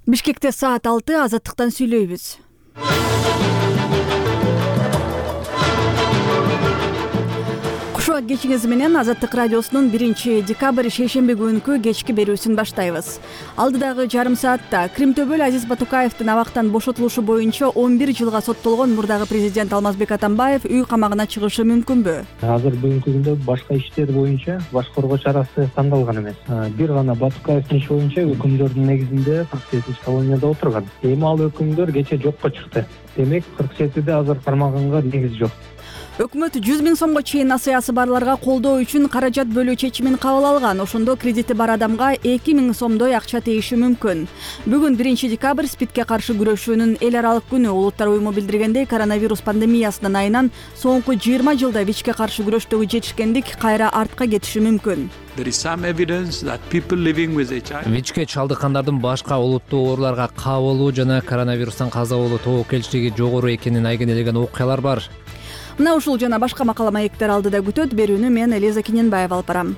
Бишкекте саат 6 азаттыктан сүйлөйбүз. Кушуак кечиңиз менен Азаттык радиосунун 1-декабрь шейшемби күнкү кечки берүүсүн баштайбыз. Алдыдагы жарым саатта Кримтөбөл Азиз Батукаевдин абактан бошотулушу боюнча 11 жылга соттолгон мурдагы президент Алмазбек Атамбаев үй камагына чыгышы мүмкүнбү? Азыр бүгүнкү күндө башка иштер боюнча башкаруу чарасы тандалган эмес. Бир гана Батукаевдин иши боюнча өкүмдөрдүн негизинде 47 колонияда отурган. Эми ал өкүмдөр кече жокко чыкты. Демек 47де азыр кармаганга негиз жок. Өкмөт 100 000 сомго чейин насыясы барларга колдоо үчүн каражат бөлүү чечимин кабыл алган. Ошондо кредити бар адамга 2000 сомдой акча тийиши мүмкүн. Бүгүн 1-декабрь СПИДке каршы күрөшүүнүн эл аралык күнү. Улуттар уюму билдиргендей, коронавирус пандемиясынын айынан соңку 20 жылда ВИЧке каршы күрөштөгү жетишкендик кайра артка кетиши мүмкүн. ВИЧке чалдыккандардын башка улуттуу ооруларга кабылуу жана коронавирустан каза болуу тобокелчилиги жогору экенин айгинелеген окуялар бар. Мына ушул жана башка макала маектер алдыда күтөт. Берүүнү мен Элиза Киненбаева алып барам.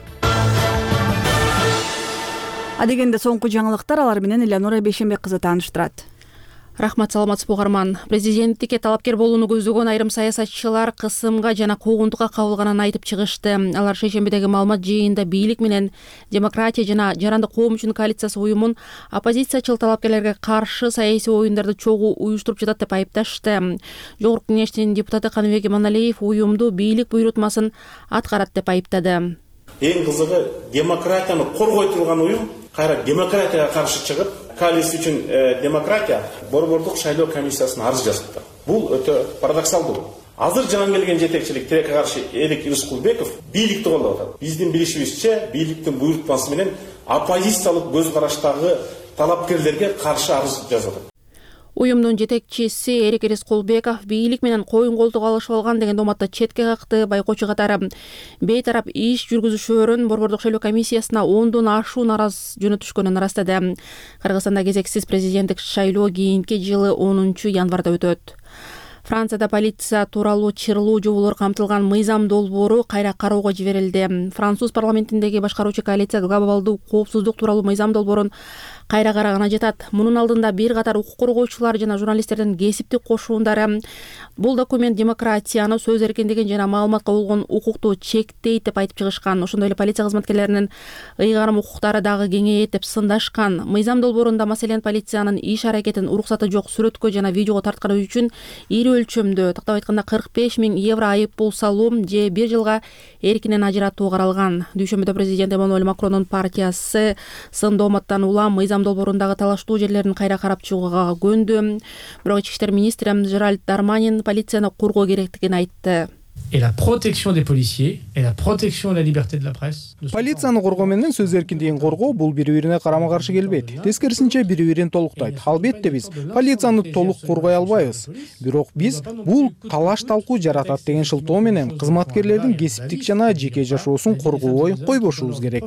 Адегенде соңку жаңылыктар, алар менен Элеонора Бейшембек кызы тааныштырат. Рахмат, саламатсызбы угарман. Президенттикке талапкер болууну көздөгөн айрым саясатчылар кысымга жана куугунтукка кабылганын айтып чыгышты. Алар шейшембидеги маалымат жыйынында бийлик менен Демократия жана Жарандык коом үчүн коалициясы уюмун оппозициячыл талапкерлерге каршы саясий оюндарды чогуу уюштуруп жатат деп айыпташты. Жогорку кеңештин депутаты Каныбек Иманалиев уюмду бийлик буйрутмасын аткарат деп айыптады. Эң кызыгы, демократияны коргой турган уюм кайра демократияга каршы чыгып, коалиция үчүн демократия борбордук шайлоо комиссиясына арыз жазыпты. Бул өтө парадоксалдуу. Азыр жаңы келген жетекчилик тилекке каршы Эрик Рыскулбеков бийликти колдоп атат. Биздин билишибизче, бийликтин буйрутмасы менен оппозициялык көз караштагы талапкерлерге каршы арыз жазып атат. Уюмдун жетекчиси Эрик Рыскулбеков бийлик менен коюн колтук алышып алган деген томатта четке какты. Байкоочу катары бейтарап иш жүргүзүшөрүн борбордук шайлоо комиссиясына 10дон ашуун арыз жөнөтүшкөнүн ырастады. Кыргызстанда кезексиз президенттик шайлоо кийинки жылы 10-январда өтөт. Францияда полиция тууралуу чырлуу жоболор камтылган мыйзам долбоору кайра кароого жиберилди. Француз парламентиндеги башкаруучу коалиция глобалдуу коопсуздук тууралуу мыйзам долбоорун кайра караганы жатат. Мунун алдында бир катар укук коргоочулар жана журналисттердин кесиптик кошуундары бул документ демократияны, сөз эркиндигин жана маалыматка болгон укукту чектейт деп айтып чыгышкан. Ошондой эле полиция кызматкерлеринин ыйгарым укуктары дагы кеңейет деп сындашкан. Мыйзам долбоорунда маселен полициянын иш аракетин уруксаты жок сүрөткө жана видеого тартканы үчүн ири өлчөмдө, тактап айтканда 45 000 евро айып пул салуу же 1 жылга эркинен ажыратуу каралган. Дүйшөмбүдө президент Эммануэль Макрондун партиясы сын дооматтан улам мыйзам долбоорундагы талаштуу жерлерин кайра карап чыгууга көндү. Бирок ички иштер министри Жеральд Дарманин полицияны коргоо керектигин айтты. Et la protection des policiers et la protection de la liberté de la presse. Полицияны коргоо менен сөз эркиндигин коргоо бул бири-бирине карама-каршы келбейт. Тескерисинче бири-бирин толуктайт. Албетте биз полицияны толук коргой албайбыз. Бирок биз бул талаш-талкуу жаратат деген шылтоо менен кызматкерлердин кесиптик жана жеке жашоосун коргобой койбошубуз керек.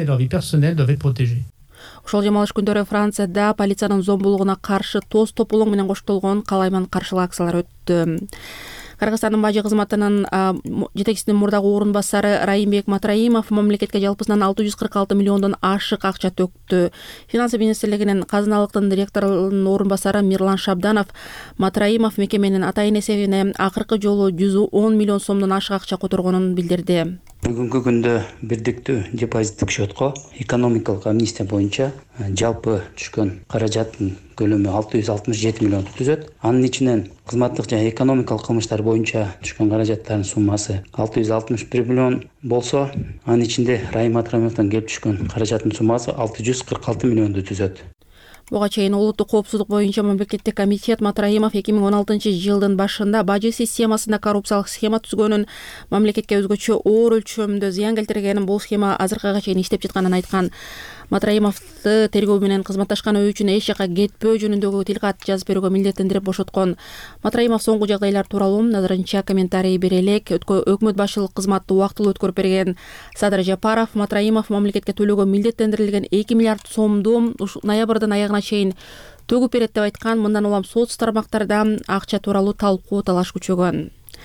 Ошол жамалыш күндөрү Францияда полициянын зомбулугуна каршы тоз тополоң менен коштолгон калайман каршылоо акциялары өттү. Кыргызстандын бажы кызматынын жетекчисинин мурдагы орун басары Райымбек Матраимов мамлекетке жалпысынан 646 миллиондон ашык акча төктү. Финансы министрлигинин казыналыктын директорунун орун басары Мирлан Шабданов Матраимов мекеменин атайын эсебине акыркы жолу 110 миллион сомдон ашык акча которгонун билдирди. Бүгүнкү күндө бирдиктүү депозиттик счетко экономикалык амнистия боюнча жалпы түшкөн каражаттын көлөмү 667 миллионду түзөт. Анын ичинен кызматтык жана экономикалык кылмыштар боюнча түшкөн каражаттардын суммасы 661 миллион болсо, анын ичинде Райым Матраимовдон келип түшкөн каражаттын суммасы 646 миллионду түзөт. Буга чейин улуттук коопсуздук боюнча мамлекеттик комитет Матраимов 2016-жылдын башында бажы системасында коррупциялык схема түзгөнүн, мамлекетке өзгөчө оор өлчөмдө зыян келтиргенин, бул схема азыркыга чейин иштеп жатканын айткан. Матраимовду тергөө менен кызматташканы үчүн эч жакка кетпөө жөнүндөгү тилкат жазып берүүгө милдеттендирип бошоткон. Матраимов соңку жагдайлар тууралуу назарынча комментарий бере элек. Өкмөт башчылык кызматты убактылуу өткөрүп берген Садыр Жапаров Матраимов мамлекетке төлөөгө милдеттендирилген 2 миллиард сомду ноябрдын аягына чейин төгүп берет деп айткан. Мындан улам соц тармактарда акча тууралуу талкуу талаш күчөгөн.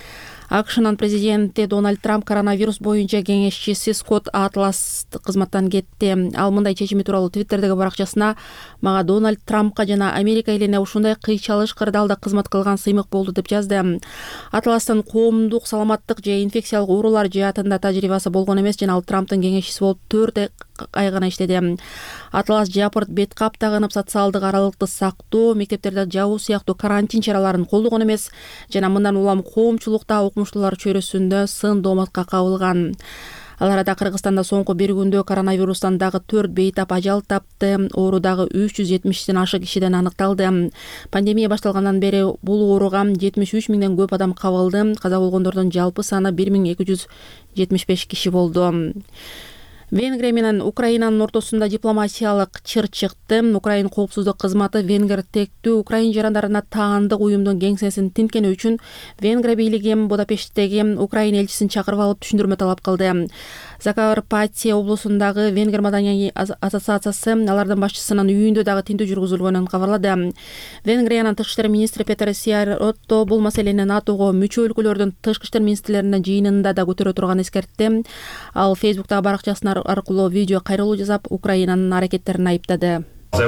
АКШнын президенти Дональд Трамп коронавирус боюнча кеңешчиси Скотт Атлас кызматтан кетти. Ал мындай чечими тууралуу Твиттердеги баракчасына мага Дональд Трампка жана Америка элине ушундай кыйчалыш кырдаалда кызмат кылган сыймык болду деп жазды. Атластын коомдук саламаттык же инфекциялык оорулар жаатында тажрыйбасы болгон эмес жана ал Трамптын кеңешчиси болуп 4 ай гана иштеди. Атлас жапырт, бет кап тагынып, социалдык аралыкты сактоо, мектептерде жабуу сыяктуу карантин чараларын колдогон эмес жана мындан улам коомчулукта окумуштуулар чөйрөсүндө сын дооматка кабылган. Ал арада Кыргызстанда соңку бир күндө коронавирустан дагы 4 бейтап ажал тапты. Оору дагы 370ден ашык кишиден аныкталды. Пандемия башталгандан бери бул ооруга 73 миңден көп адам кабылды. Каза болгондордун жалпы саны 1275 киши болду. Венгрия менен Украинанын ортосунда дипломатиялык чыр чыкты. Украин коопсуздук кызматы Венгер тектүү Украин жарандарына таандык уюмдун кеңсесин тинткени үчүн Венгрия бийлиги Будапешттеги Украин элчисин чакырып алып түшүндүрмө талап кылды. Закарпатье облусундагы Венгер маданий ассоциациясы алардын башчысынын үйүндө дагы тинтүү жүргүзүлгөнүн кабарлады. Венгриянын тышкы иштер министри Петер Сиаротто бул маселени НАТОго мүчө өлкөлөрдүн тышкы иштер министрлеринин жыйынында да көтөрө турганын эскертти. Ал Фейсбуктагы баракчасына аркылуу видео кайрылуу жасап, Украинанын аракеттерин айыптады.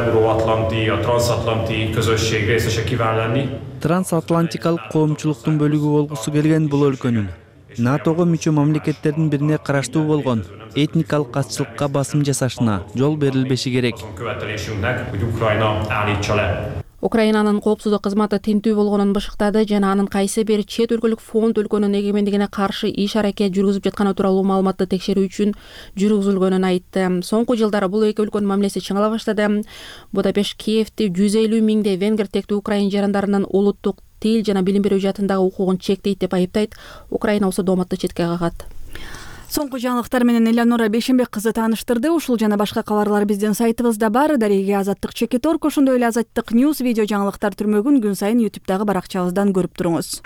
Трансатлантикалык коомчулуктун бөлүгү болгусу келген бул өлкөнүн НАТОго мүчө мамлекеттердин бирине караштуу болгон этникалык казчылыкка басым жасашына жол берилбеши керек. Украинанын коопсуздук кызматы тинтүү болгонун бышыктады жана анын кайсы бир чет өлкөлүк фонд өлкөнүн эгемендигине каршы иш аракет жүргүзүп жатканы тууралуу маалыматты текшерүү үчүн жүргүзүлгөнүн айтты. Соңку жылдары бул эки өлкөнүн мамилеси чыңала баштады. Будапешт Киевти 150 миңдей венгер тектүү Украин жарандарынын улуттук тил жана билим берүү жаатындагы укугун чектейт деп айыптайт. Украина болсо дооматты четке кагат. Соңку жаңылыктар менен Элеонора Бейшенбек кызы тааныштырды. Ушул жана башка кабарлар биздин сайтыбызда бар. Дареге Азаттык Чекиторг, ошондой эле Азаттык Ньюс видео жаңылыктар түрмөгүн күн сайын YouTube'дагы баракчабыздан көрүп туруңуз.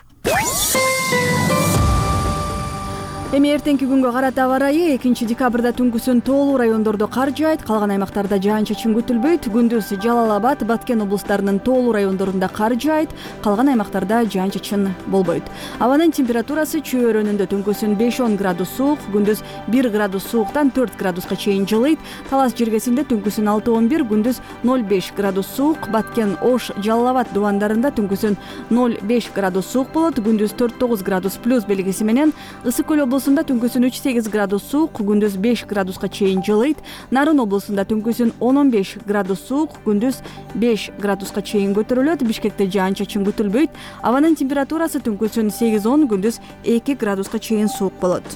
Эми эртеңки күнгө карата аба ырайы 2 декабрда түнкүсүн тоолуу райондордо кар жаайт, калган аймактарда жаан-чачын күтүлбөйт. Күндүз Жалал-Абад, Баткен облустарынын тоолуу райондорунда кар жаайт, калган аймактарда жаан-чачын болбойт. Абанын температурасы чөйрөнүндө түнкүсүн 5-10 градус суук, күндүз 1 градус сууктан 4 градуска чейин жылыйт. Талас жергесинде түнкүсүн 6-11, күндүз 0-5 градус суук. Баткен, Ош, Жалал-Абад дубандарында түнкүсүн 0-5 градус суук болот, күндүз 4-9 градус плюс белгиси менен. Ысык Көл облусунда түнкүсүн 3-8 градус суук, күндүз 5 градуска чейин жылыйт. Нарын облусунда түнкүсүн 10-15 градус суук, күндүз 5 градуска чейин көтөрүлөт. Бишкекте жаан-чачын күтүлбөйт. Абанын температурасы түнкүсүн 8-10, күндүз 2 градуска чейин суук болот.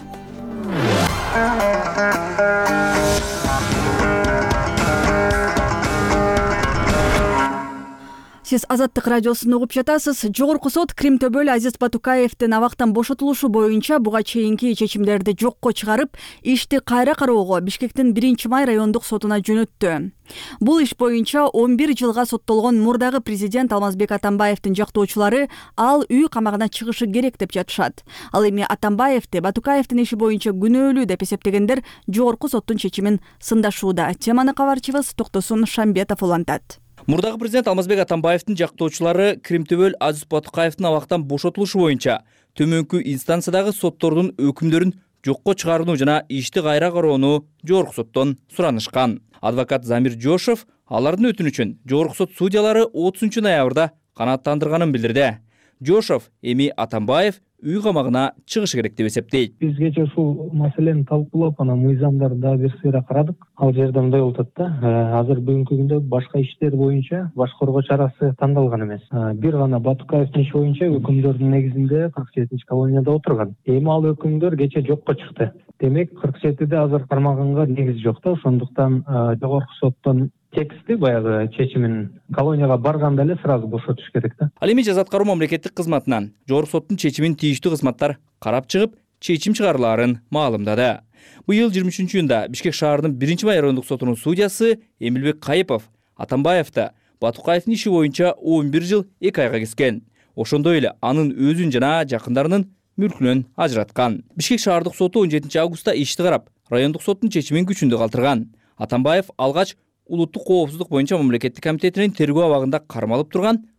Сиз Азаттык радиосун угуп жатасыз. Жогорку сот Кримтөбөл Азиз Батукаевдин абактан бошотулушу боюнча буга чейинки чечимдерди жокко чыгарып, ишти кайра кароого Бишкектин 1-май райондук сотуна жөнөттү. Бул иш боюнча 11 жылга соттолгон мурдагы президент Алмазбек Атамбаевдин жактоочулары ал үй камагына чыгышы керек деп жатышат. Ал эми Атамбаевди Батукаевдин иши боюнча күнөөлүү деп эсептегендер жогорку соттун чечимин сындашууда. Теманы кабарчыбыз Токтосун Шамбетов улантат. Мурдагы президент Алмазбек Атамбаевдин жактоочулары Кримтөбөл Азиз Батукаевдин абактан бошотулушу боюнча төмөнкү инстанциядагы соттордун өкүмдөрүн жокко чыгарууну жана ишти кайра кароону жогорку соттон суранышкан. Адвокат Замир Жошев алардын өтүнүчүн жогорку сот судьялары 30 ноябрда канааттандырганын билдирди. Жошев эми Атамбаев үй камагына чыгышы керек деп эсептейт. Биз кечээ ушул маселени талкуулап, анан мыйзамдарды дагы бир сыйра карадык. Ал жерде мындай болуп атат да. Азыр бүгүнкү күндө башка иштер боюнча баш коргоо чарасы тандалган эмес. Бир гана Батукаевдин иши боюнча өкүмдөрдүн негизинде 47 колонияда отурган. Эми ал өкүмдөр кечээ жокко чыкты. Демек 47-де азыр кармаганга негиз жок да. Ошондуктан жогорку соттон тексти баягы чечимин колонияга барганда эле сразу бошотуш керек да. Ал эми жаза аткаруу мамлекеттик кызматынан жогорку соттун чечимин тийиштүү кызматтар карап чыгып, чечим чыгарылаарын маалымдады. Быйыл 23-июнда Бишкек шаарынын 1-май райондук сотунун судьясы Эмилбек Кайыпов Атамбаевди Батукаевдин иши боюнча 11 жыл 2 айга кескен. Ошондой эле анын өзүн жана жакындарынын мүлкүнөн ажыраткан. Бишкек шаардык соту 17 августта ишти карап, райондук соттун чечимин күчүндө калтырган. Атамбаев алгач улуттук коопсуздук боюнча мамлекеттик комитетинин тергөө абагында кармалып турган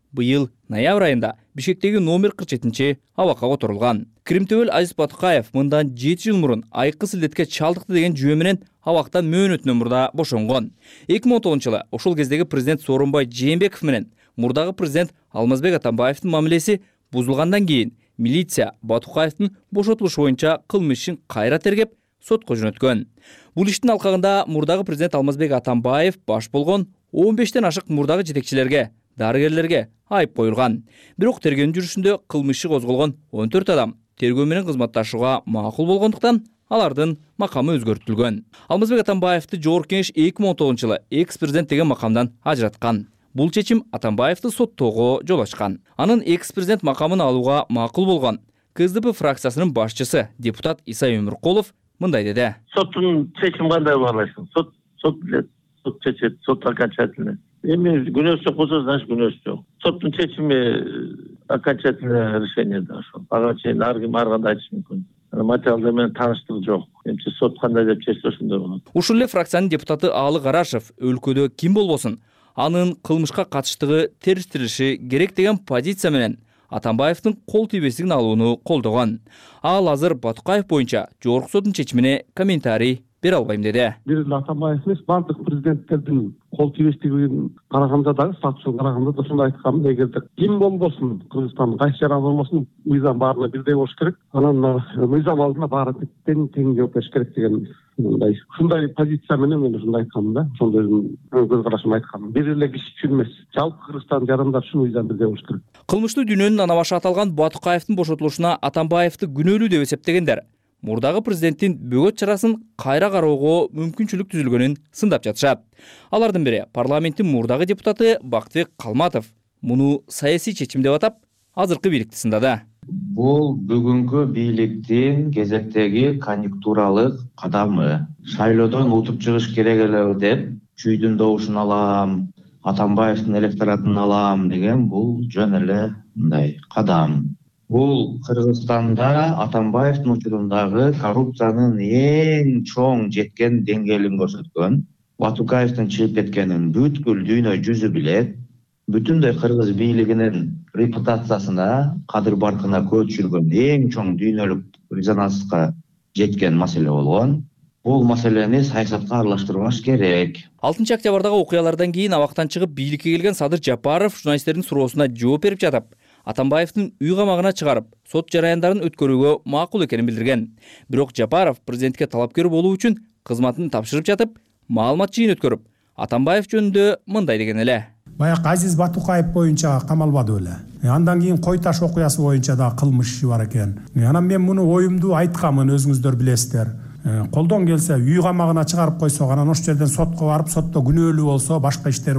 быйыл ноябрь айында Бишкектеги номер 47 абакка которулган. Киримтөбөл Азиз Батукаев мындан 7 жыл мурун айкы силдетке чалдыкты деген жүйө менен абактан мөөнөтүнөн мурда бошонгон. 2019 жылы ошол кездеги президент Сооронбай Жээнбеков менен мурдагы президент Алмазбек Атамбаевдин мамилеси бузулгандан кийин милиция Батукаевдин бошотулушу боюнча кылмыш ишин кайра тергеп сотко жөнөткөн. Бул иштин алкагында мурдагы президент Алмазбек Атамбаев баш болгон 15тен ашык мурдагы жетекчилерге, дарыгерлерге айып коюлган. Бирок тергөөнүн жүрүшүндө кылмышы козголгон 14 адам тергөө менен кызматташууга макул болгондуктан алардын макамы өзгөртүлгөн. Алмазбек Атамбаевди Жогорку Кеңеш 2019 жылы экс-президент деген макамдан ажыраткан. Бул чечим Атамбаевди соттоого жол ачкан. Анын экс-президент макамын алууга макул болгон КСДП фракциясынын башчысы депутат Иса Өмүркулов мындай деди. Соттун чечим кандай баалайсың? Сот билет, сот чечет, сот окончательный. Эми күнөөсү жок болсо, значит күнөөсү жок. Соттун чечими окончательное решение да ошол. Ага чейин ар ким ар кандай айтышы мүмкүн. Материалдар менен тааныштык жок. Эмче сот кандай деп чечсе ошондой болот. Ушул эле фракциянын депутаты Аалы Карашев өлкөдө ким болбосун анын кылмышка катыштыгы териштирилиши керек деген позиция менен Атамбаевдин кол тийбестигин алууну колдогон. Ал азыр Батукаев боюнча Жогорку соттун чечимине комментарий бере албайм деди. Бир Атамбаев эмес, бардык президенттердин кол тийбестигин караганда дагы, статусун караганда да ушундай айткам. Эгерде ким болбосун, Кыргызстандын кайсы жараны болбосун, мыйзам баарына бирдей болуш керек. Анан мыйзам алдында баары тең жооп бериш керек деген ушундай позиция менен мен ушундай айткам да. Ошондой көз карашымды айткам. Бир эле киши үчүн эмес, жалпы Кыргызстандын жарандар үчүн мыйзам бирдей болуш керек. Кылмыштуу дүйнөнүн ана башы аталган Батукаевдин бошотулушуна Атамбаевди күнөөлүү деп эсептегендер мурдагы президенттин бөгөт чарасын кайра кароого мүмкүнчүлүк түзүлгөнүн сындап жатышат. Алардын бири парламенттин мурдагы депутаты Бактыбек Калматов муну саясий чечим деп атап, азыркы бийликти сындады. Бул бүгүнкү бийликтин кезектеги конъюнктуралык кадамы. Шайлоодон утуп чыгыш керек эле деп, чүйдүн добушун алам, Атамбаевдин электоратын алам деген бул жөн эле мындай кадам. Бул Кыргызстанда Атамбаевдин учурундагы коррупциянын эң чоң жеткен деңгээлин көрсөткөн. Батукаевдин чыгып кеткенин бүткүл дүйнө жүзү билет. Бүтүндөй кыргыз бийлигинин репутациясына, кадыр баркына көчүргөн эң чоң дүйнөлүк резонанска жеткен маселе болгон. Бул маселени саясатка аралаштырбаш керек. 6 октябрдагы окуялардан кийин абактан чыгып бийликке келген Садыр Жапаров журналисттердин суроосуна жооп берип жатып, Атамбаевдин үй камагына чыгарып, сот жараяндарын өткөрүүгө макул экенин билдирген. Бирок Жапаров президентке талапкер болуу үчүн кызматын тапшырып жатып, маалымат жыйын өткөрүп, Атамбаев жөнүндө мындай деген эле. Баяк Азиз Батукаев боюнча камалбады эле. Андан кийин Кой Таш окуясы боюнча да кылмыш иши бар экен. Анан мен муну оюмду айткамын, өзүңүздөр билесиздер. Колдон келсе үй камагына чыгарып койсок, анан ошол жерден сотко барып, сотто күнөөлүү болсо, башка иштер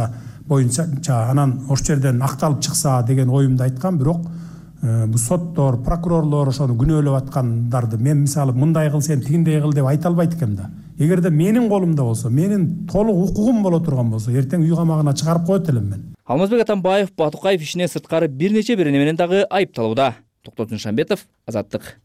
боюнча анан ошол жерден акталып чыкса деген оюмду айткам. Бирок бул соттор, прокурорлор ошону күнөөлөп аткандарды мен мисалы мындай кыл, сен тигиндей кыл деп айта албайт экем да. Эгерде менин колумда болсо, менин толук укугум боло турган болсо, эртең үй камагына чыгарып коет элем мен. Алмазбек Атамбаев Батукаев ишинен сырткары бир нече бирене менен дагы айыпталууда. Токтот Нышанбетов, Азаттык.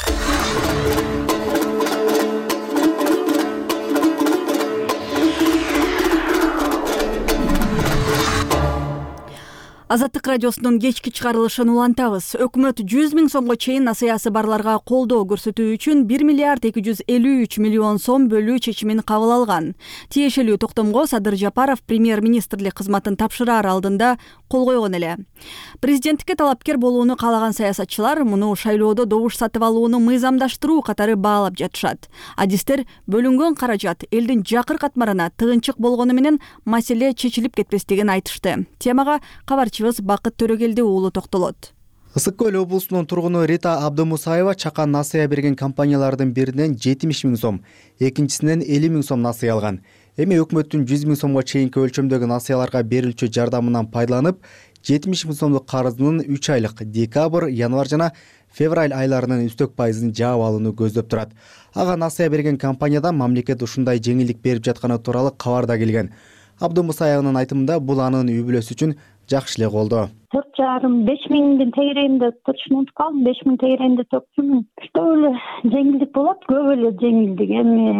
Азаттык радиосунун кечки чыгарылышын улантабыз. Өкмөт 100 000 сомго чейин насыясы барларга колдоо көрсөтүү үчүн 1 миллиард 253 миллион сом бөлүү чечимин кабыл алган. Тиешелүү токтомго Садыр Жапаров премьер-министрлик кызматын тапшыраар алдында кол койгон эле. Президенттикке талапкер болууну каалаган саясатчылар муну шайлоодо добуш сатып алууну мыйзамдаштыруу катары баалап жатышат. Адистер бөлүнгөн каражат элдин жакыр катмарына тыгынчык болгону менен маселе чечилип кетпестигин айтышты. Темага кабарчыбыз Бакыт Төрөгелди уулу токтолот. Ысык көл облусунун тургуну Рита Абдымусаева чакан насыя берген компаниялардын биринен 70 000 сом, экинчисинен 50 000 сом насыя алган. Эми өкмөттүн 100 000 сомго чейинки өлчөмдөгү насыяларга берилчү жардамынан пайдаланып, 70 000 сомдук карызынын 3 айлык декабрь, январь жана февраль айларынын үстөк пайызын жаап алууну көздөп турат. Ага насыя берген компаниядан мамлекет ушундай жеңилдик берип жатканы тууралуу кабар да келген. Абдымусаеванын айтымында бул анын үй бүлөсү үчүн жакшы эле колдоо. 4,5 миңдин тегерегинде турушун унутуп калдым. 5 000 тегерегинде төктүм. Что эле жеңилдик болот, көп эле жеңилдик. Эми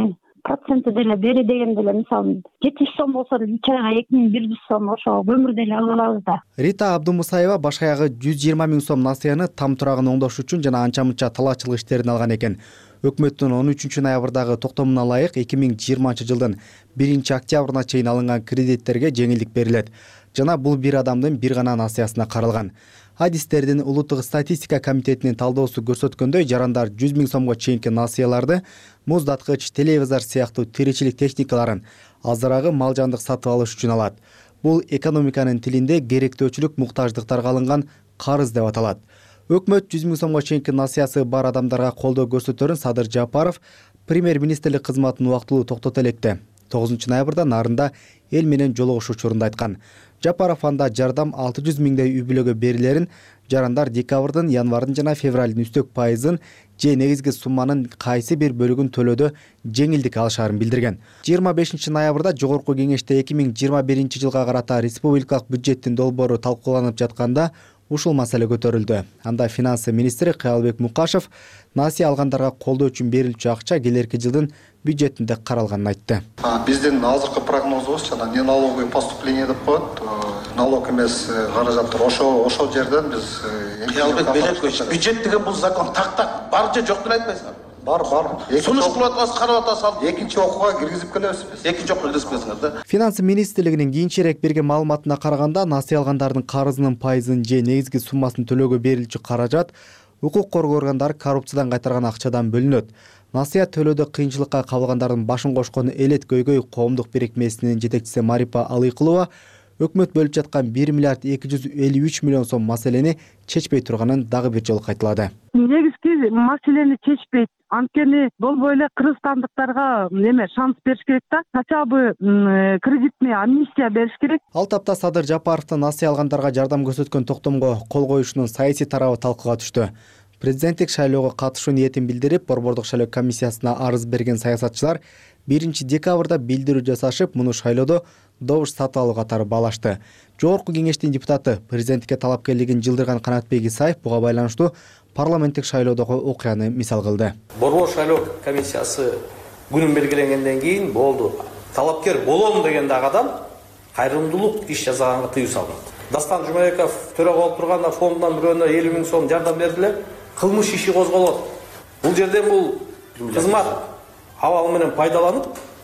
проценти деле бери дегенде эле мисалы 70 сом болсо 3 айга 2100 сом ошо көмүрдө эле ала алабыз да. Рита Абдумусаева баш аягы 120 миң сом насыяны там турагын оңдош үчүн жана анча мынча талаачылык иштерин алган экен. Өкмөттүн 13 ноябрдагы токтомуна ылайык 2020 жылдын 1 октябрына чейин алынган кредиттерге жеңилдик берилет жана бул бир адамдын бир гана насыясына каралган. Адистердин улуттук статистика комитетинин талдоосу көрсөткөндөй, жарандар 100 миң сомго чейинки насыяларды муздаткыч, телевизор сыяктуу тиричилик техникаларын, азырагы мал жандык сатып алыш үчүн алат. Бул экономиканын тилинде керектөөчүлүк муктаждыктарга алынган карыз деп аталат. Өкмөт 100 миң сомго чейинки насыясы бар адамдарга колдоо көрсөтөрүн Садыр Жапаров премьер-министрлик кызматын убактылуу токтото электи. 9 ноябрда нарында эл менен жолугуш учурунда айткан. Жапаров анда жардам 600 миңдей үй бүлөгө берилерин, жарандар декабрдын, январдын жана февралдын үстөк пайызын же негизги сумманын кайсы бир бөлүгүн төлөөдө жеңилдик алышаарын билдирген. 25 ноябрда Жогорку кеңеште 2021 жылга карата республикалык бюджеттин долбоору талкууланып жатканда ушул маселе көтөрүлдү. Анда финансы министри Кыялбек Мукашев насыя алгандарга колдоо үчүн берилчү акча келерки жылдын бюджетинде каралганын айтты. Биздин азыркы прогнозубуз жана не налоговый поступление деп коет. Налог эмес каражаттар ошол жерден биз Кыялбек Белекович, бюджет деген бул закон так бар же жок деп айтпайсыңар? Бар. Сунуш кылып атасыз, карап атасыз. Экинчи окууга киргизип келебиз биз. Экинчи окууга киргизип келесиңер да. Финансы министрлигинин кийинчерээк берген маалыматына караганда, насыя алгандардын карызынын пайызын же негизги суммасын төлөөгө берилчү каражат укук коргоо органдары коррупциядан кайтарган акчадан бөлүнөт. Насыя төлөөдө кыйынчылыкка кабылгандардын башын кошкон Элет Көйгөй коомдук бирикмесинин жетекчиси Марипа Алыкулова өкмөт бөлүп жаткан 1 миллиард 253 миллион сом маселени чечпей турганын дагы бир жолу кайталады. Негизги маселени чечпейт. Анткени болбой эле кыргызстандыктарга шанс бериш керек да. Хотя бы кредитный амнистия бериш керек. Ал тапта Садыр Жапаровдун насыя алгандарга жардам көрсөткөн токтомго кол коюшунун саясий тарабы талкууга түштү. Президенттик шайлоого катышуу ниетин билдирип, Борбордук шайлоо комиссиясына арыз берген саясатчылар 1 декабрда билдирүү жасашып, муну шайлоодо добуш сатып алуу катары баалашты. Жогорку кеңештин депутаты президенттикке талапкерлигин жылдырган Канатбек Исаев буга байланыштуу парламенттик шайлоодогу окуяны мисал кылды. Борбор шайлоо комиссиясы күнүн белгиленгенден кийин болду. Талапкер болом деген дагы адам кайрымдуулук иш жасаганга тыюу салынат. Дастан Жумабеков төрага болуп турганда фондунан бирөөнө 50 миң сом жардам бердиле. Кылмыш иши козголот. Бул жерден бул кызмат абал менен пайдаланып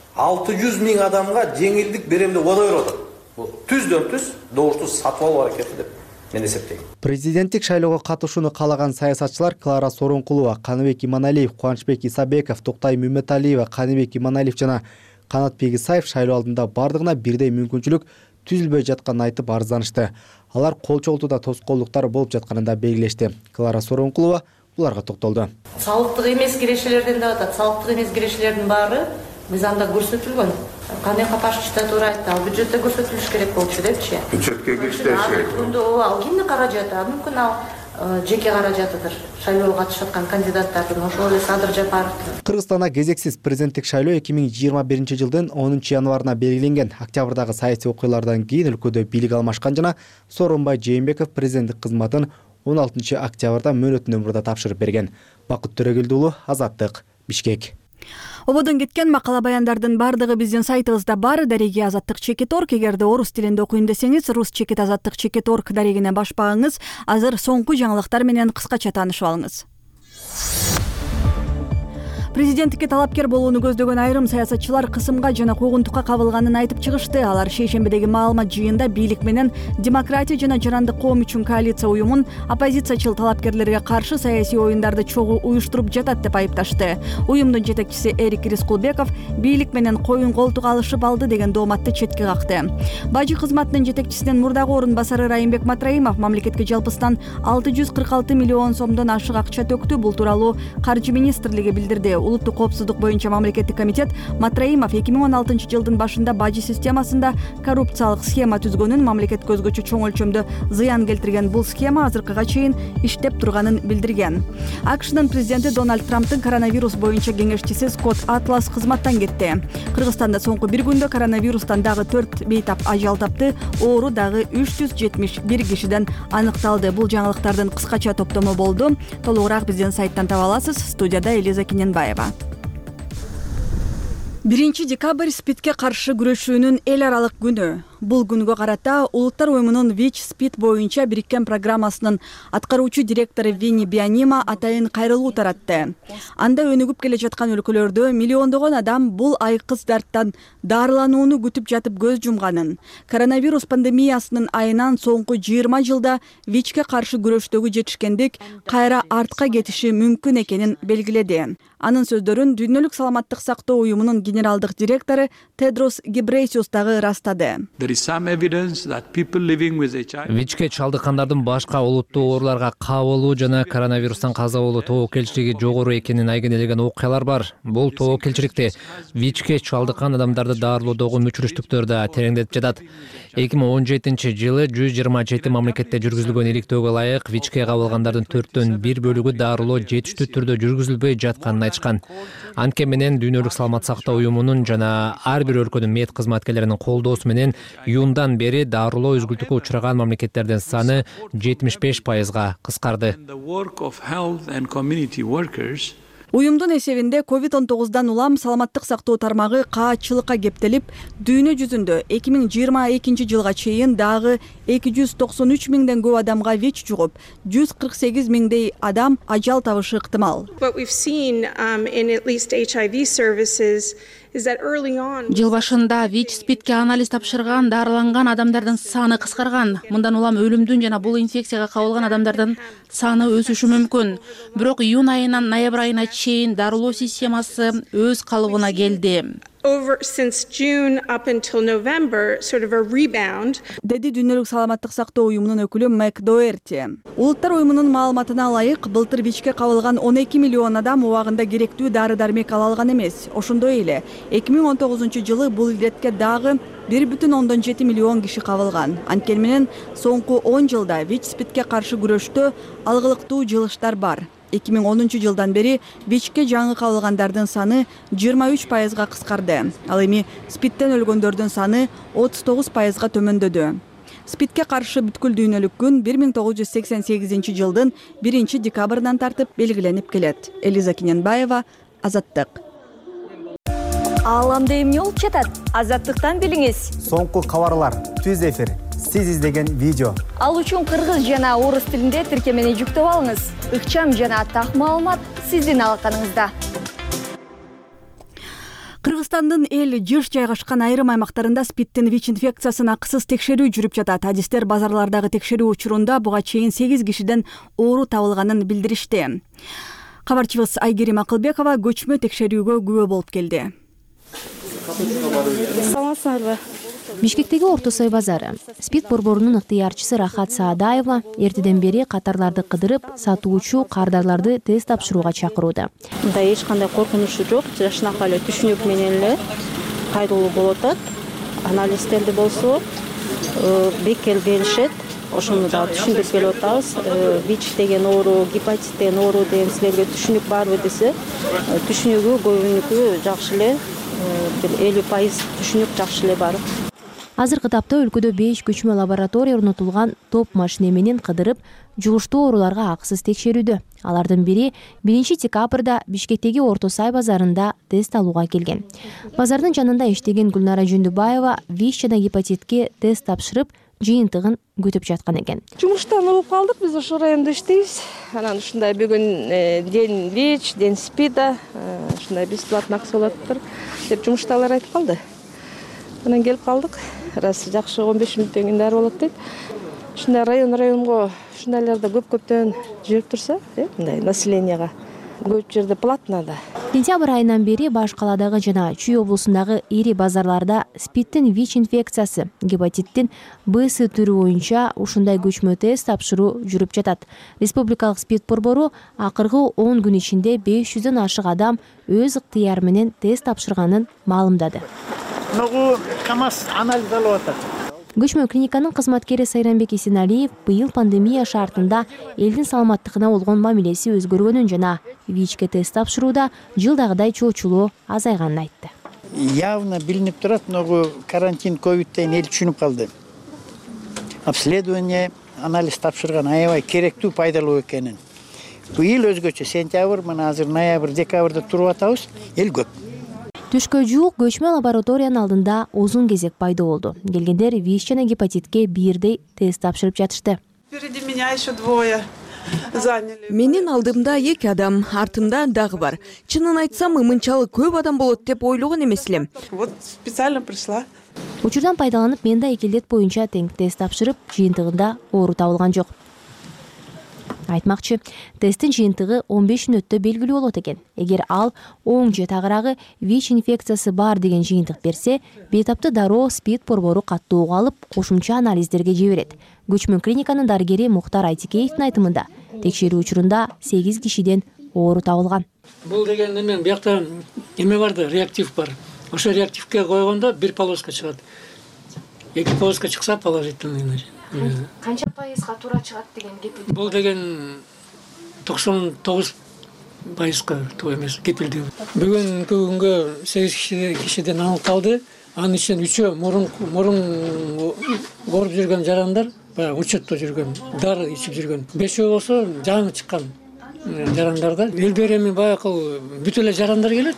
600 миң адамга жеңилдик берем деп уада берип атат. Бул түздөн түз добушту сатып алуу аракети деп мен эсептейм. Президенттик шайлоого катышууну каалаган саясатчылар Клара Сооронкулова, Каныбек Иманалиев, Кубанычбек Исабеков, Токтай Мөмөталиева, Каныбек Иманалиев жана Канатбек Исаев шайлоо алдында бардыгына бирдей мүмкүнчүлүк түзүлбөй жатканын айтып арызданышты. Алар кол чогултууда тоскоолдуктар болуп жатканын да белгилешти. Клара Сооронкулова буларга токтолду. Салыктык эмес кирешелерден деп атат. Салыктык эмес кирешелердин баары мыйзамда көрсөтүлгөн. Кандай капашычта турат, ал бюджетте көрсөтүлүш керек болчу депчи. Бюджетке кириштер керек. Ал кимдин каражаты? Мүмкүн ал жеке каражатыдыр. Шайлоого катышып аткан кандидаттардын, ошол эле Садыр Жапаровдун. Кыргызстанда кезексиз президенттик шайлоо 2021 жылдын 10 январына белгиленген. Октябрдагы саясий окуялардан кийин өлкөдө бийлик алмашкан жана Сооронбай Жээнбеков президенттик кызматын 16 октябрда мөөнөтүнөн мурда тапшырып берген. Бакыт Төрөгелдиұлы, Азаттык, Бишкек. Ободон кеткен макала баяндардын бардыгы биздин сайтыбызда бар. Дареги Азаттык Чекит.орг. Эгерде орус тилинде окуйм десеңиз, Рус Чекит Азаттык Чекит.орg дарегине баш багыңыз. Азыр соңку жаңылыктар менен кыскача таанышып алыңыз. Президенттикке талапкер болууну көздөгөн айрым саясатчылар кысымга жана куугунтукка кабылганын айтып чыгышты. Алар шейшембидеги маалымат жыйында бийлик менен демократия жана жарандык коом үчүн коалиция уюмун оппозициячыл талапкерлерге каршы саясий оюндарды чогуу уюштуруп жатат деп айыпташты. Уюмдун жетекчиси Эрик Рискулбеков бийлик менен коюн колтук алышып алды деген дооматты четке какты. Бажы кызматынын жетекчисинин мурдагы орун басары Райымбек Матраимов мамлекетке жалпыстан 646 миллион сомдон ашык акча төктү. Бул тууралуу Каржы министрлиги билдирди. Улуттук коопсуздук боюнча мамлекеттик комитет Матраимов 2016 жылдын башында бажы системасында коррупциялык схема түзгөнүн, мамлекетке өзгөчө чоң өлчөмдө зыян келтирген бул схема азыркыга чейин иштеп турганын билдирген. AQShnын президенти Дональд Трамптын коронавирус боюнча кеңешчиси Скотт Атлас кызматтан кетти. Кыргызстанда соңку бир күндө коронавирустан дагы 4 бейтап ажал тапты. Оору дагы 371 кишиден аныкталды. Бул жаңылыктардын кыскача топтому болду. Толугураак биздин сайттан таба аласыз. Студияда Элиза Кененбаева. 1 декабрь СПИДке каршы күрөшүүнүн эл аралык күнү. Бул күнгө карата Улуттар уюмунун ВИЧ-СПИД боюнча бириккен программасынын аткаруучу директору Винни Бианима атайын кайрылуу таратты. Анда өнүгүп келе жаткан өлкөлөрдө миллиондогон адам бул айкыз дарттан дарыланууну күтүп жатып көз жумганын, коронавирус пандемиясынын айынан соңку 20 жылда ВИЧке каршы күрөштөгү жетишкендик кайра артка кетиши мүмкүн экенин белгиледи. Анын сөздөрүн Дүйнөлүк саламаттык сактоо уюмунун генералдык директору Тедрос Гебрейсиус дагы ырастады. ВИЧке чалдыккандардын башка улуттуу ооруларга кабылуу жана коронавирустан каза болуу тобокелчилиги жогору экенин айгинелеген окуялар бар. Бул тобокелчиликти ВИЧке чалдыккан адамдарды дарылоодогу мүчүрүштүктөр да тереңдетип жатат. 2017-жылы 127 мамлекетте жүргүзүлгөн иликтөөгө ылайык ВИЧке кабылгандардын 4/1 бөлүгү дарылоо жетиштүү түрдө жүргүзүлбөй жатканын айтышкан. Анткени менен Дүйнөлүк саламат сактоо уюмунун жана ар бир өлкөнүн мед кызматкерлеринин колдоосу менен июндан бери дарылоо үзгүлтүккө учураган мамлекеттердин саны 75%га кыскарды. Уюмдун эсебинде COVID-19 улам саламаттык сактоо тармагы каачылыкка кептелип, дүйнө жүзүндө 2022 жылга чейин дагы 293 миңден көп адамга ВИЧ жугуп, 148 миңдей адам ажал табышы ыктымал. Жыл башында ВИЧ-СПИДке анализ тапшырган, дарыланган адамдардын саны кыскарган. Мындан улам өлүмдүн жана бул инфекцияга кабылган адамдардын саны өсүшү мүмкүн. Бирок июнь айынан ноябрь айына чейин дарылоо системасы өз калыбына келди. Деди Дүйнөлүк саламаттык сактоо уюмунун өкүлү Мэк Доерти. Улуттар уюмунун маалыматына ылайык, былтыр ВИЧке кабылган 12 миллион адам убагында керектүү дары-дармек ала алган эмес. Ошондой эле 2019 жылы бул илдетке дагы 1,7 миллион киши кабылган. Анткени менен соңку 10 жылда ВИЧ-СПИДке каршы күрөштө алгылыктуу жылыштар бар. 2010 жылдан бери ВИЧке жаңы кабылгандардын саны 23%га кыскарды. Ал эми СПИДтен өлгөндөрдүн саны 39%га төмөндөдү. СПИДке каршы бүткүл дүйнөлүк күн 1988 жылдын 1 декабрынан тартып белгиленип келет. Элиза Кененбаева, Азаттык. Ааламда эмне болуп жатат? Азаттыктан билиңиз. Соңку кабарлар, түз эфир, сиз издеген видео. Ал үчүн кыргыз жана орус тилинде тиркемени жүктөп алыңыз. Ыкчам жана так маалымат сиздин алаканыңызда. Кыргызстандын эл жыш жайгашкан айрым аймактарында СПИДтин ВИЧ инфекциясын акысыз текшерүү жүрүп жатат. Адистер базарлардагы текшерүү учурунда буга чейин 8 кишиден оору табылганын билдиришти. Кабарчыбыз Айгерим Акылбекова көчмө текшерүүгө күбө болуп келди. Саламатсыздарбы? Бишкектеги Орто Сай базары. СПИД борборунун ыктыярчысы Рахат Саадаева эртеден бери катарларды кыдырып, сатуучу кардарларды тест тапшырууга чакырууда. Мында эч кандай коркунучу жок, жакшынакай эле түшүнүк менен эле кайдылуу болуп атат. Анализдерди болсо бекел беришет. Ошону да түшүндүрүп келип атабыз. ВИЧ деген оору, гепатит деген оору деген силерге түшүнүк барбы десе, түшүнүгү көбүнүкү жакшы эле, 50% түшүнүк жакшы эле бар. Азыркы тапта өлкөдө 5 көчмө лаборатория орнотулган топ машина менен кыдырып, жугуштуу ооруларга акысыз текшерүүдө. Алардын бири 1 декабрда Бишкектеги Орто Сай базарында тест алууга келген. Базардын жанында иштеген Гүлнара Жөндүбаева ВИЧ жана гепатитке тест тапшырып, жыйынтыгын күтүп жаткан экен. Жумуштан уруп калдык, биз ошол райондо иштейбиз. Анан ушундай бүгүн ден ВИЧ, ден СПИДа, ушундай бесплатно акция болуп атыптыр деп жумуштагылар айтып калды. Анан келип калдык. Раз жакшы 15 мүнөттөн кийин дары болот дейт. Ушундай районго ушундайларда көптөн жүрүп турса, мындай населенияга көп жерде платно да. Сентябрь айынан бери баш каладагы жана Чүй облусундагы ири базарларда СПИДтин ВИЧ инфекциясы, гепатиттин БС түрү боюнча ушундай көчмө тест тапшыруу жүрүп жатат. Республикалык СПИД борбору акыркы 10 күн ичинде 500дөн ашык адам өз ыктыяры менен тест тапшырганын маалымдады. Ногу КАМАЗ анализ алып атат. Көчмө клиниканын кызматкери Сайранбек Исеналиев быйыл пандемия шартында элдин саламаттыгына болгон мамилеси өзгөргөнүн жана ВИЧке тест тапшырууда жылдагыдай чоочулоо азайганын айтты. Явно билинип турат, ногу карантин ковидтен эл түшүнүп калды. Обследование, анализ тапшырган аябай керектүү, пайдалуу экенин. Быйыл өзгөчө сентябрь, мына азыр ноябрь, декабрда туруп атабыз, эл көп. Түшкө жуук көчмө лабораториянын алдында узун кезек пайда болду. Келгендер ВИЧ жана гепатитке бирдей тест тапшырып жатышты. Впереди меня еще двое заняли. Менин алдымда 2 адам, артымда дагы бар. Чынын айтсам, мынчалык көп адам болот деп ойлогон эмес элем. Вот специально пришла. Учурдан пайдаланып, мен да 2 илдет боюнча тең тест тапшырып, жыйынтыгында оору табылган жок. Айтмакчы, тесттин жыйынтыгы 15 мүнөттө белгилүү болот экен. Эгер ал оң же тагыраагы ВИЧ инфекциясы бар деген жыйынтык берсе, бейтапты дароо СПИД борбору каттоого алып, кошумча анализдерге жиберет. Көчмөн клиниканын дарыгери Мухтар Айтикеевдин айтымында, текшерүү учурунда 8 кишиден оору табылган. Бул деген эме биякта эме бар да, реактив бар. Ошо реактивке койгондо 1 полоска чыгат. 2 полоска чыкса положительный. Канча пайызга туура чыгат деген кепилдик? Бул деген 99 пайызга туура эмес, кепилдик. Бүгүнкү күнгө 8 кишиден аныкталды. Анын ичинен 3-өө мурун коруп жүргөн жарандар, баягы учетто жүргөн, дары ичип жүргөн. 5-өө болсо жаңы чыккан жарандарда. Элдер эми баягы бүт эле жарандар келет.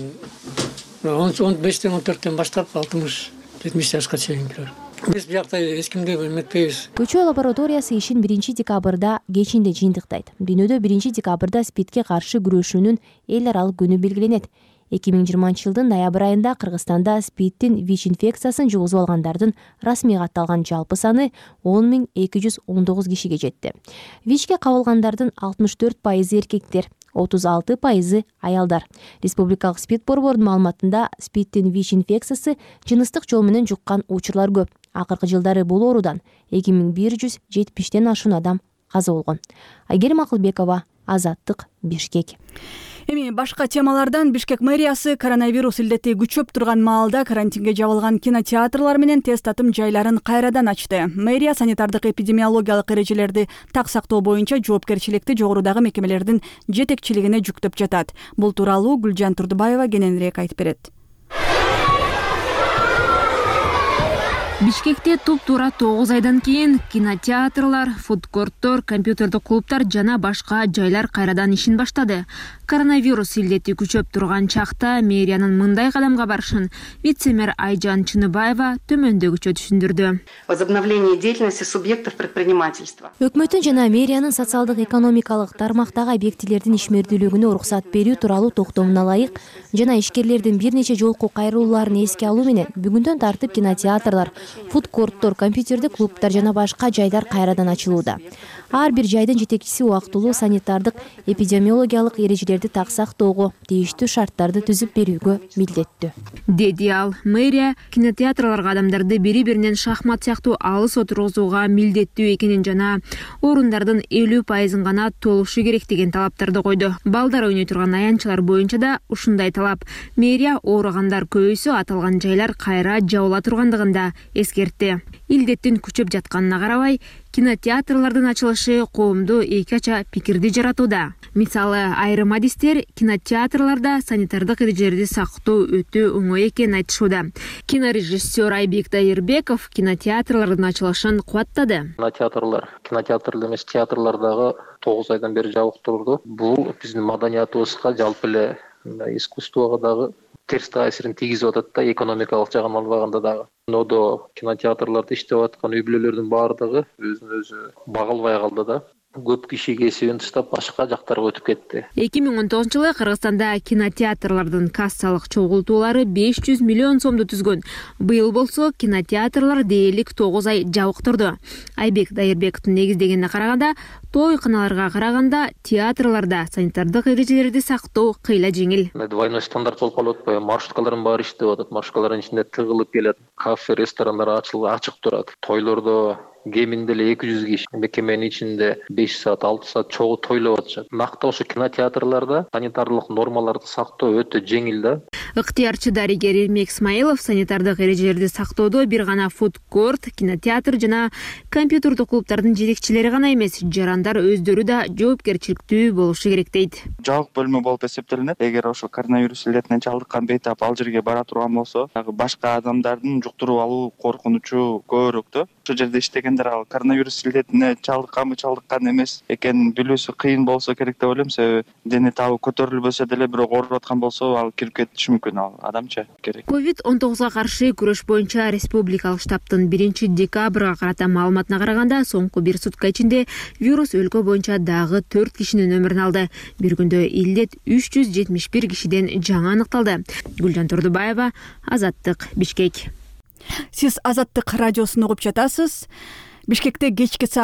15-тен 14-тен баштап 60-70 жашка чейинкилер. Биз биякта эч кимди эметпейбиз. Көчмө лабораториясы ишин 1 декабрда кечинде жыйынтыктайт. Дүйнөдө 1 декабрда СПИДке каршы күрөшүүнүн эл аралык күнү белгиленет. 2020-жылдын ноябрь айында Кыргызстанда СПИДтин ВИЧ инфекциясын жугузуп алгандардын расмий катталган жалпы саны 10.219 кишиге жетти. ВИЧке кабылгандардын 64% эркектер, 36% аялдар. Республикалык СПИД борборунун маалыматында СПИДтин ВИЧ инфекциясы жыныстык жол менен жуккан учурлар көп. Акыркы жылдары бул оорудан 2170тен ашуун адам каза болгон. Айгерим Акылбекова, Азаттык, Бишкек. Эми башка темалардан Бишкек мэриясы коронавирус илдети күчөп турган маалда карантинге жабылган кинотеатрлар менен тест татым жайларын кайрадан ачты. Мэрия санитардык эпидемиологиялык эрежелерди так сактоо боюнча жоопкерчиликти жогорудагы мекемелердин жетекчилигине жүктөп жатат. Бул тууралуу Гүлжан Турдубаева кененирээк айтып берет. Бишкекте туп-туура 9 айдан кийин кинотеатрлар, фудкорттор, компьютердик клубтар жана башка жайлар кайрадан ишин баштады. Коронавирус илдети күчөп турган чакта мэриянын мындай кадамга барышын вице-мэр Айжан Чыныбаева төмөндөгүчө түшүндүрдү. Возобновление деятельности субъектов предпринимательства. Өкмөттүн жана мэриянын социалдык экономикалык тармактагы объектилердин ишмердүүлүгүнө уруксат берүү тууралуу токтомуна ылайык жана ишкерлердин бир нече жолку кайрылууларын эске алуу менен бүгүндөн тартып кинотеатрлар, фудкорттор, компьютердик клубтар жана башка жайлар кайрадан ачылууда. Ар бир жайдын жетекчиси убактылуу санитардык эпидемиологиялык эрежелерди так сактоого, тийиштүү шарттарды түзүп берүүгө милдеттүү, деди ал. Мэрия кинотеатрларга адамдарды бири-биринен шахмат сыяктуу алыс отургузууга милдеттүү экенин жана орундардын 50% гана толушу керек деген талаптарды койду. Балдар ойной турган аянтчалар боюнча да ушундай талап. Мэрия ооругандар көбөйсө аталган жайлар кайра жабыла тургандыгын да эскертти. Илдеттин күчөп жатканына карабай, кинотеатрлардын ачылышы коомду эки ача пикирди жаратууда. Мисалы, айрым адистер кинотеатрларда санитардык эрежелерди сактоо өтө оңой экенин айтышууда. Кинорежиссер Айбек Дайырбеков кинотеатрлардын ачылышын кубаттады. Кинотеатрлар эмес театрлардагы 9 айдан бери жабык турду. Бул биздин маданиятыбызга, жалпы эле искусствого дагы терс таасирин тийгизип атат да, экономикалык жагын албаганда дагы. Нодо кинотеатрларда иштеп аткан үй бүлөлөрдүн баардыгы өзүн өзү бага албай калды да. Көп киши кесибин таштап башка жактарга өтүп кетти. 2019-жылы Кыргызстанда кинотеатрлардын кассалык чогултуулары 500 миллион сомду түзгөн. Быйыл болсо кинотеатрлар дээрлик 9 ай жабык турду. Айбек Дайырбековдун негиздегенине караганда, тойканаларга караганда театрларда санитардык эрежелерди сактоо кыйла жеңил. Двойной стандарт болуп калып атпайбы? Маршруткалардын баары иштеп атат. Маршруткалардын ичинде тыгылып келет. Кафе, ресторандар ачык турат. Тойлордо кеминде эле 200 киши мекеменин ичинде 5 саат, 6 саат чогуу тойлоп атышат. Накта ошо кинотеатрларда санитарлык нормаларды сактоо өтө жеңил да. Ыктыярчы дарыгер Ирмек Исмаилов санитардык эрежелерди сактоодо бир гана фудкорт, кинотеатр жана компьютердик клубтардын жетекчилери гана эмес, жарандар өздөрү да жоопкерчиликтүү болушу керек дейт. Жабык бөлмө болуп эсептелинет. Эгер ошо коронавирус илдетине чалдыккан бейтап ал жерге бара турган болсо, башка адамдардын жуктуруп алуу коркунучу көбүрөөк да. ошол жерде иштегендер ал коронавирус илдетине чалдыкканбы чалдыккан эмес экенин билүүсү кыйын болсо керек деп ойлойм. Себеби дене табы көтөрүлбөсө деле бирок ооруп аткан болсо ал кирип кетиши мүмкүн. Ал адамча керек. COVID-19 каршы күрөш боюнча республикалык штабтын 1-декабрга карата маалыматына караганда соңку бир сутка ичинде вирус өлкө боюнча дагы 4 кишинин өмүрүн алды. Бир күндө илдет 371 кишиден жаңы аныкталды. Гүлжан Турдубаева, Азаттык, Бишкек. Сиз Азаттык радиосун угуп жатасыз. Бишкекте кечки